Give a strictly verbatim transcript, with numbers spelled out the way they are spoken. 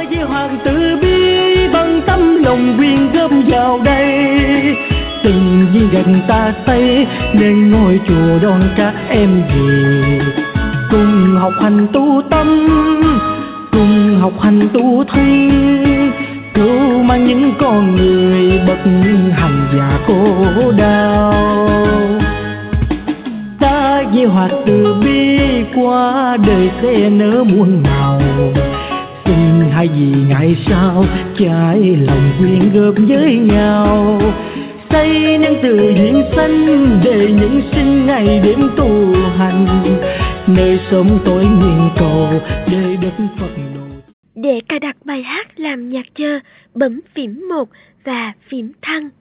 với hoàng tử bi bằng tấm lòng quyên góp vào đây. Tình duyên gần ta xây nên ngôi chùa đón các em về, cùng học hành tu tâm, cùng học hành tu thi, cứu mang những con người bậc hành giả khổ đau. Ta với hoạt từ bi qua đời sẽ nở muôn màu, xin hai vì ngày sau trái lòng quyên góp với nhau, xây nên từ duyên sanh để những sinh ngày đêm tu hành, nơi sống tối nguyện cầu đời đất Phật độ. Để cài đặt bài hát làm nhạc chờ, bấm phím một và phím thăng.